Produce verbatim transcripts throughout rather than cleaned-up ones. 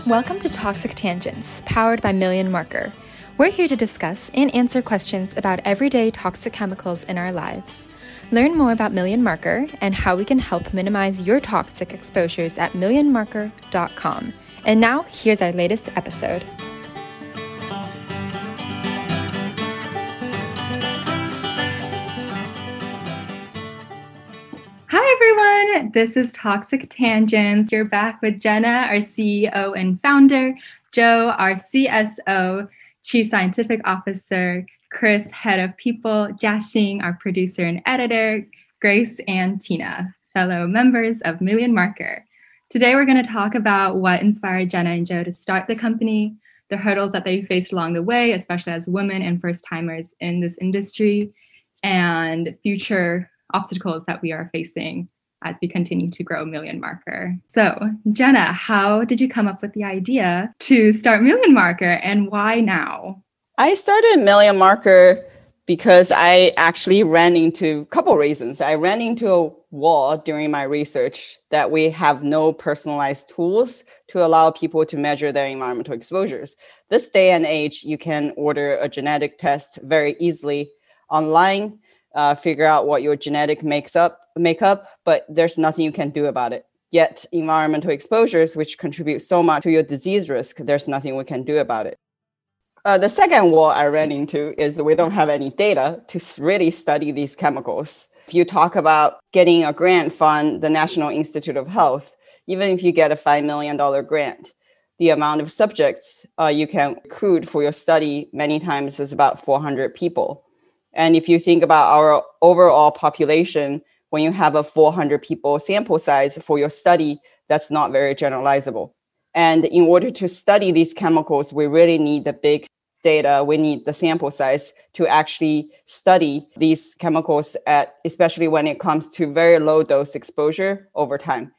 Welcome to Toxic Tangents, powered by Million Marker. We're here to discuss and answer questions about everyday toxic chemicals in our lives. Learn more about Million Marker and how we can help minimize your toxic exposures at million marker dot com. And now, here's our latest episode. Hi, everyone. This is Toxic Tangents. You're back with Jenna, our C E O and founder, Joe, our C S O, Chief Scientific Officer, Chris, Head of People, Jiaxing, our producer and editor, Grace, and Tina, fellow members of Million Marker. Today, we're going to talk about what inspired Jenna and Joe to start the company, the hurdles that they faced along the way, especially as women and first-timers in this industry, and future obstacles that we are facing as we continue to grow Million Marker. So, Jenna, how did you come up with the idea to start Million Marker, and why now? I started Million Marker because I actually ran into a couple reasons. I ran into a wall during my research that we have no personalized tools to allow people to measure their environmental exposures. This day and age, you can order a genetic test very easily online, uh, figure out what your genetic makes up, makeup, but there's nothing you can do about it. Yet environmental exposures, which contribute so much to your disease risk, there's nothing we can do about it. Uh, the second wall I ran into is that we don't have any data to really study these chemicals. If you talk about getting a grant from the National Institute of Health, even if you get a five million dollars grant, the amount of subjects uh, you can recruit for your study many times is about four hundred people. And if you think about our overall population, when you have a four hundred people sample size for your study, that's not very generalizable. And in order to study these chemicals, we really need the big data. We need the sample size to actually study these chemicals, at, especially when it comes to very low dose exposure over time.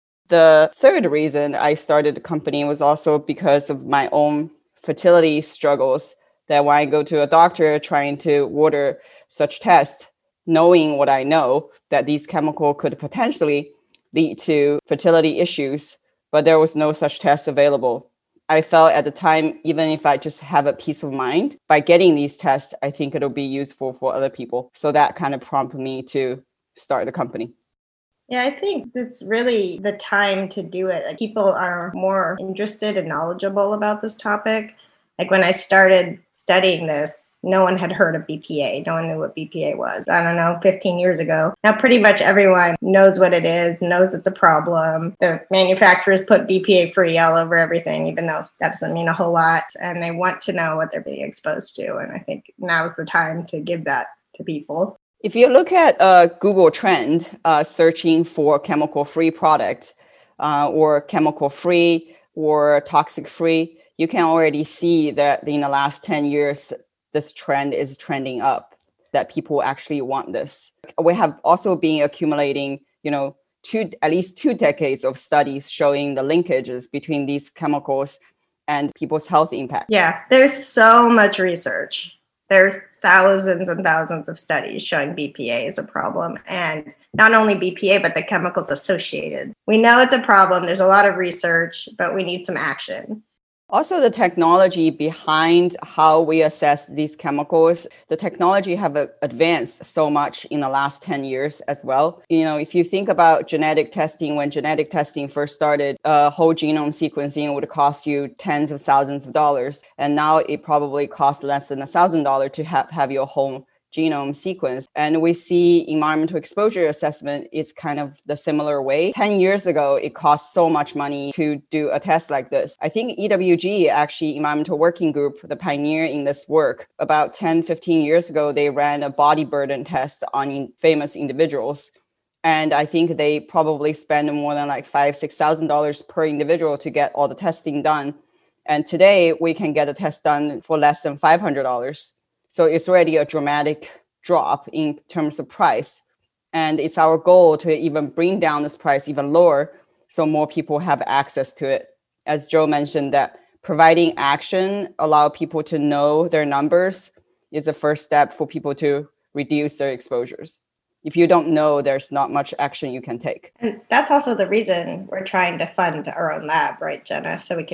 The third reason I started the company was also because of my own fertility struggles, that when I go to a doctor trying to order such tests, knowing what I know, that these chemicals could potentially lead to fertility issues, but there was no such test available. I felt at the time, even if I just have a peace of mind, by getting these tests, I think it'll be useful for other people. So that kind of prompted me to start the company. Yeah, I think it's really the time to do it. Like, people are more interested and knowledgeable about this topic. Like, when I started studying this, no one had heard of B P A. No one knew what B P A was. I don't know, fifteen years ago. Now, pretty much everyone knows what it is, knows it's a problem. The manufacturers put B P A free all over everything, even though that doesn't mean a whole lot. And they want to know what they're being exposed to. And I think now's the time to give that to people. If you look at uh, Google Trend, uh, searching for chemical-free product uh, or chemical-free or toxic-free, you can already see that in the last ten years, this trend is trending up, that people actually want this. We have also been accumulating, you know, two, at least two decades of studies showing the linkages between these chemicals and people's health impact. Yeah, there's so much research. There's thousands and thousands of studies showing B P A is a problem. And not only B P A, but the chemicals associated. We know it's a problem. There's a lot of research, but we need some action. Also, the technology behind how we assess these chemicals, the technology have advanced so much in the last ten years as well. You know, if you think about genetic testing, when genetic testing first started, uh, whole genome sequencing would cost you tens of thousands of dollars. And now it probably costs less than a thousand dollars to have, have your whole genome sequence. And we see environmental exposure assessment is kind of the similar way. ten years ago, it cost so much money to do a test like this. I think E W G, actually Environmental Working Group, the pioneer in this work, about ten, fifteen years ago, they ran a body burden test on in famous individuals. And I think they probably spend more than like five, six thousand dollars per individual to get all the testing done. And today we can get a test done for less than five hundred dollars. So it's already a dramatic drop in terms of price. And it's our goal to even bring down this price even lower so more people have access to it. As Joe mentioned, that providing action, allow people to know their numbers, is the first step for people to reduce their exposures. If you don't know, there's not much action you can take. And that's also the reason we're trying to fund our own lab, right, Jenna? So we can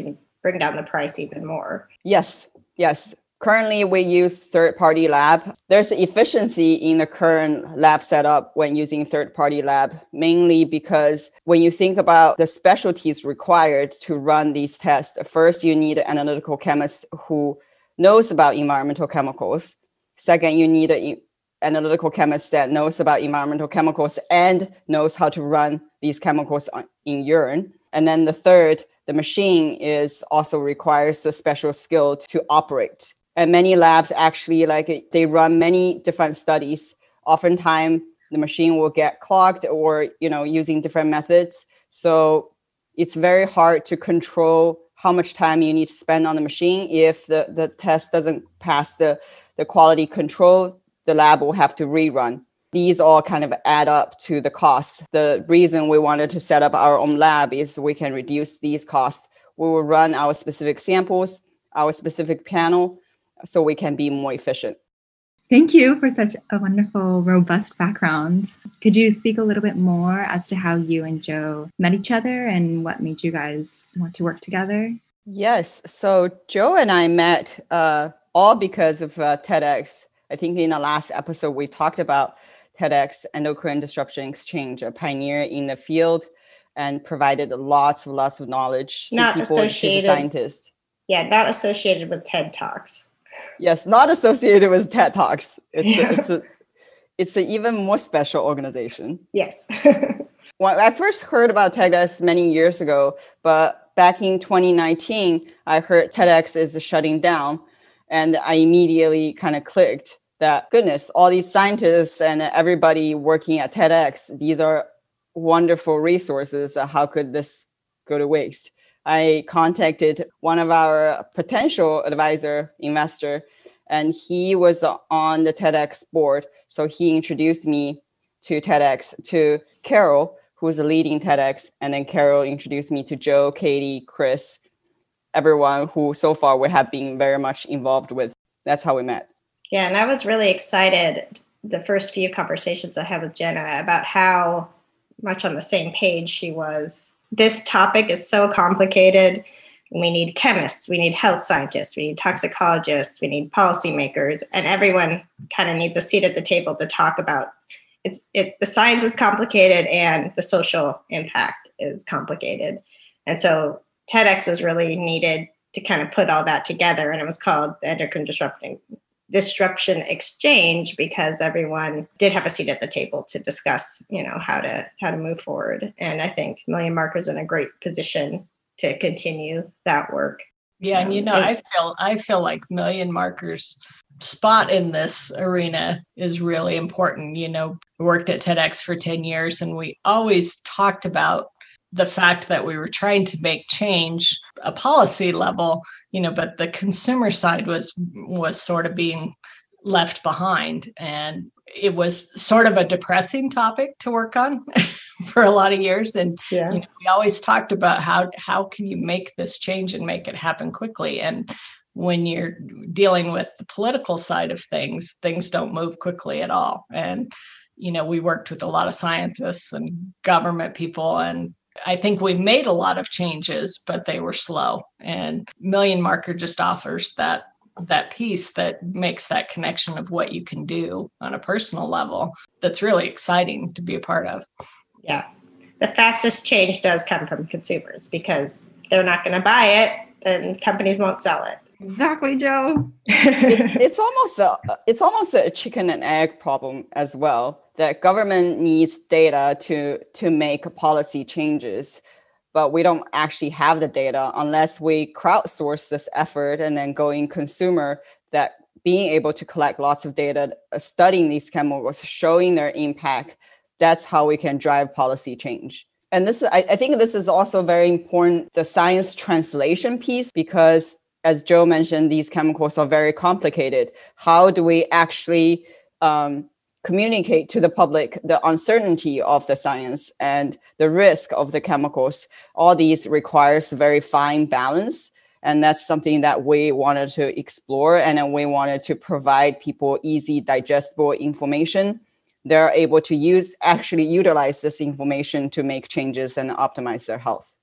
bring down the price even more. Yes, yes. Currently, we use third-party lab. There's efficiency in the current lab setup when using third-party lab, mainly because when you think about the specialties required to run these tests, first, you need an analytical chemist who knows about environmental chemicals. Second, you need an analytical chemist that knows about environmental chemicals and knows how to run these chemicals in urine. And then the third, the machine is also requires the special skill to operate. And many labs actually, like, they run many different studies. Oftentimes, the machine will get clogged or, you know, using different methods. So it's very hard to control how much time you need to spend on the machine. If the, the test doesn't pass the, the quality control, the lab will have to rerun. These all kind of add up to the cost. The reason we wanted to set up our own lab is we can reduce these costs. We will run our specific samples, our specific panel, so we can be more efficient. Thank you for such a wonderful, robust background. Could you speak a little bit more as to how you and Joe met each other and what made you guys want to work together? Yes. So Joe and I met uh, all because of uh, TEDx. I think in the last episode, we talked about TEDx, Endocrine Disruption Exchange, a pioneer in the field and provided lots of lots of knowledge to Not people, to associated. scientists. Yeah, not associated with TED Talks. Yes, not associated with TED Talks. It's Yeah. a, it's a, it's an even more special organization. Yes. Well, I first heard about TEDx many years ago, but back in twenty nineteen, I heard TEDx is shutting down, and I immediately kind of clicked that, goodness, all these scientists and everybody working at TEDx, these are wonderful resources. How could this go to waste? I contacted one of our potential advisor investor, and he was on the TEDx board. So he introduced me to TEDx, to Carol, who was leading TEDx. And then Carol introduced me to Joe, Katie, Chris, everyone who so far we have been very much involved with. That's how we met. Yeah, and I was really excited the first few conversations I had with Jenna about how much on the same page she was. This topic is so complicated. We need chemists, we need health scientists, we need toxicologists, we need policymakers, and everyone kind of needs a seat at the table to talk about it's it. The science is complicated and the social impact is complicated. And so TEDx was really needed to kind of put all that together. And it was called the Endocrine Disrupting Disruption Exchange because everyone did have a seat at the table to discuss, you know, how to how to move forward. And I think Million Marker's in a great position to continue that work. Yeah, and you know, um, I feel I feel like Million Marker's spot in this arena is really important. You know, we worked at TEDx for ten years, and we always talked about the fact that we were trying to make change a policy level, you know, but the consumer side was was sort of being left behind. And it was sort of a depressing topic to work on for a lot of years. And yeah. you know, we always talked about how how can you make this change and make it happen quickly. And when you're dealing with the political side of things, things don't move quickly at all. And, you know, we worked with a lot of scientists and government people, and I think we made a lot of changes, but they were slow. And Million Marker just offers that that piece that makes that connection of what you can do on a personal level. That's really exciting to be a part of. Yeah. The fastest change does come from consumers because if they're not going to buy it, then companies won't sell it. Exactly, Joe. it's, it's almost a it's almost a chicken and egg problem as well. That government needs data to to make policy changes, but we don't actually have the data unless we crowdsource this effort and then go in consumer. That being able to collect lots of data, uh, studying these chemicals, showing their impact, that's how we can drive policy change. And this, I, I think, this is also very important, the science translation piece, because as Joe mentioned, these chemicals are very complicated. How do we actually um, communicate to the public the uncertainty of the science and the risk of the chemicals? All these requires very fine balance. And that's something that we wanted to explore. And then we wanted to provide people easy, digestible information. They're able to use, actually utilize this information to make changes and optimize their health.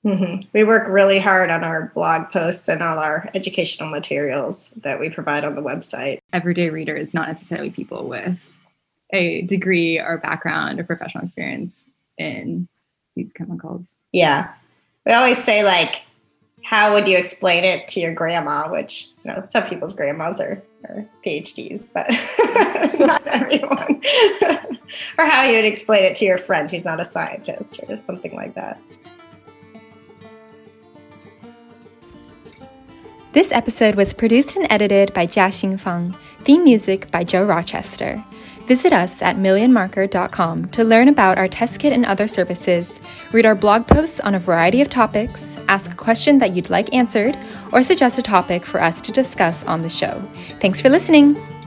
Mm-hmm. We work really hard on our blog posts and all our educational materials that we provide on the website. Everyday readers, not necessarily people with a degree or background or professional experience in these chemicals. Yeah. We always say, like, how would you explain it to your grandma? Which, you know, some people's grandmas are, are PhDs, but not everyone. Or how you would explain it to your friend who's not a scientist or something like that. This episode was produced and edited by Jiaxing Fang. Theme music by Joe Rochester. Visit us at million marker dot com to learn about our test kit and other services, read our blog posts on a variety of topics, ask a question that you'd like answered, or suggest a topic for us to discuss on the show. Thanks for listening!